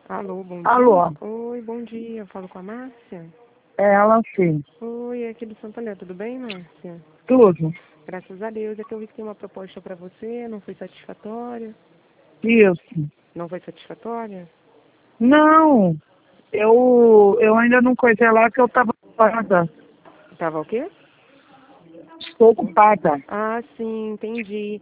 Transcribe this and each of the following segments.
Alô, bom Alô, dia. Oi, bom dia. Eu falo com a Márcia. é ela sim. Oi, é aqui do Santo André. Tudo bem, Márcia? Tudo. Graças a Deus. É que eu vi que tem uma proposta para você. Não foi satisfatória? Isso. Não foi satisfatória? Não, eu ainda não coisei lá que eu estava ocupada. Tava o quê? Estou ocupada. Ah, sim, entendi.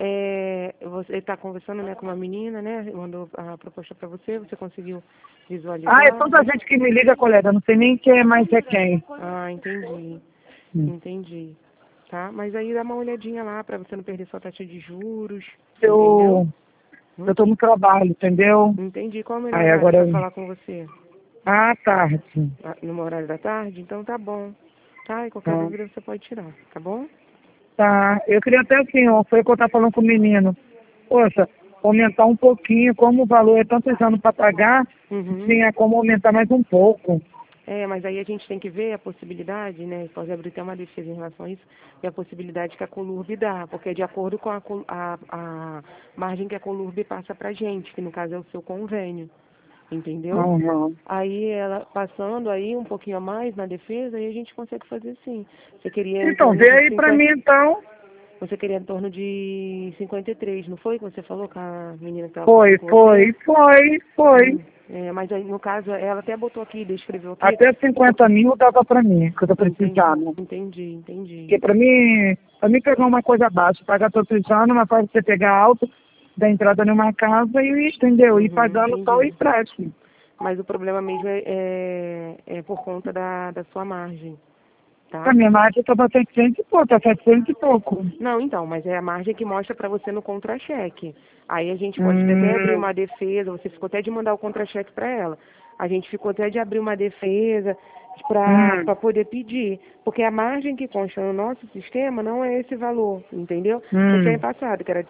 Você está conversando, né, com uma menina, né? Mandou a proposta para você. Você conseguiu Ah, é visualizar? tanta gente que me liga, colega. Não sei nem quem é mais é quem. Ah, entendi. Entendi. Tá? Mas aí dá uma olhadinha lá para você não perder sua taxa de juros. Entendeu? Eu estou no trabalho, entendeu? Entendi. Qual é o melhor Aí horário agora. para falar com você? Ah, tarde. No horário da tarde? Então tá bom. Tá? E qualquer Tá. dúvida você pode tirar, tá bom? Tá. Eu queria até assim, ó, foi o que eu estava falando com o menino. Poxa, aumentar um pouquinho, como o valor é tantos anos para pagar, Uhum. tinha como aumentar mais um pouco. Mas aí a gente tem que ver a possibilidade, né? Pode abrir até uma defesa em relação a isso, e a possibilidade que a Colurb dá, porque é de acordo com a margem que a Colurb passa pra gente, que no caso é o seu convênio, entendeu? Uhum. Aí ela passando aí um pouquinho a mais na defesa, aí a gente consegue fazer sim. Você queria em Então, torno vê de aí pra mim, então. Você queria em torno de 53, não foi que você falou com a menina que estava conversando Foi, com você? foi, foi, foi. Mas aí, no caso, ela até botou aqui, descreveu aqui. Até 50 mil dava pra mim, que eu tô precisando. Entendi. Porque pra mim pegar uma coisa baixa, pagar todo precisando, mas pode você pegar alto, dar entrada numa casa e, entendeu? E pagando só o Entendi. empréstimo. Mas o problema mesmo é por conta da sua margem, A tá? minha margem tá bastante 700 e pouco, tá 700 e pouco. Não, então, mas é a margem que mostra para você no contra-cheque. Aí a gente pode até abrir Hum, uma defesa, você ficou até de mandar o contra-cheque para ela. A gente ficou até de abrir uma defesa hum, para poder pedir. Porque a margem que consta no nosso sistema não é esse valor, entendeu? Você tinha hum. passado, que era de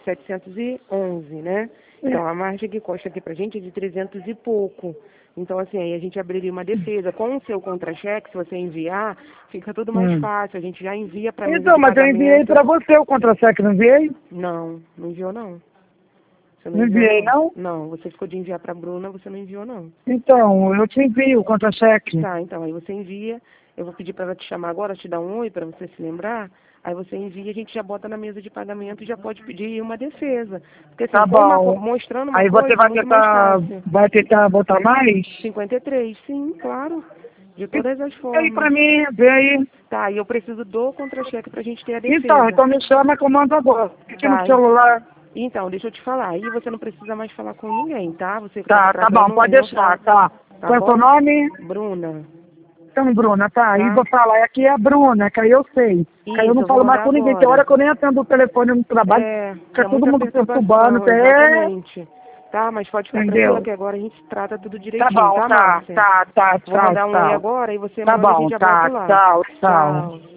711, né? Então, a margem que consta aqui pra gente é de 300 e pouco. Então, assim, aí a gente abriria uma defesa. Com o seu contra-cheque, se você enviar, fica tudo mais Hum. fácil. A gente já envia para a mesa Então, de mas eu enviei pagamento. pra você o contra-cheque, não enviei? Não enviou não. Você não Não enviou enviei, não? não? Não, você ficou de enviar para a Bruna, você não enviou não. Então, eu te envio o contra-cheque. Tá, então, aí você envia, eu vou pedir para ela te chamar agora, te dar um oi para você se lembrar, aí você envia, a gente já bota na mesa de pagamento e já pode pedir uma defesa. Porque assim, Tá bom. mostrando uma Aí você coisa é vai muito mais tentar, fácil. vai tentar botar mais? 53, sim, claro, de E todas as aí formas. pra mim, vê aí. Tá, e eu preciso do contra-cheque pra gente ter a Então, defesa. então me chama que eu mando agora. Aqui no Tá, celular. então, deixa eu te falar, aí você não precisa mais falar com ninguém, tá? Você que estava Tá bom, tratando, pode aí não fala, deixar, tá. tá Qual é o seu bom? nome? Bruna, Então, Bruna, tá. Aí tá? vou falar, aqui é a Bruna, que aí eu sei. Que aí eu Isso, não eu vou falo mais mandar com ninguém. Tem hora agora. que eu nem atendo o telefone no trabalho. Que Fica é todo muita mundo perturbando. perturbação, exatamente. Tá, mas pode ficar tranquila Entendeu? que agora a gente trata tudo Tá direitinho, bom, tá, tá, Márcia? tá, tá. Vou Tchau, mandar um oi tchau. agora e você Tá manda, a bom, gente já bota tá, lá. tchau, tchau. Tchau.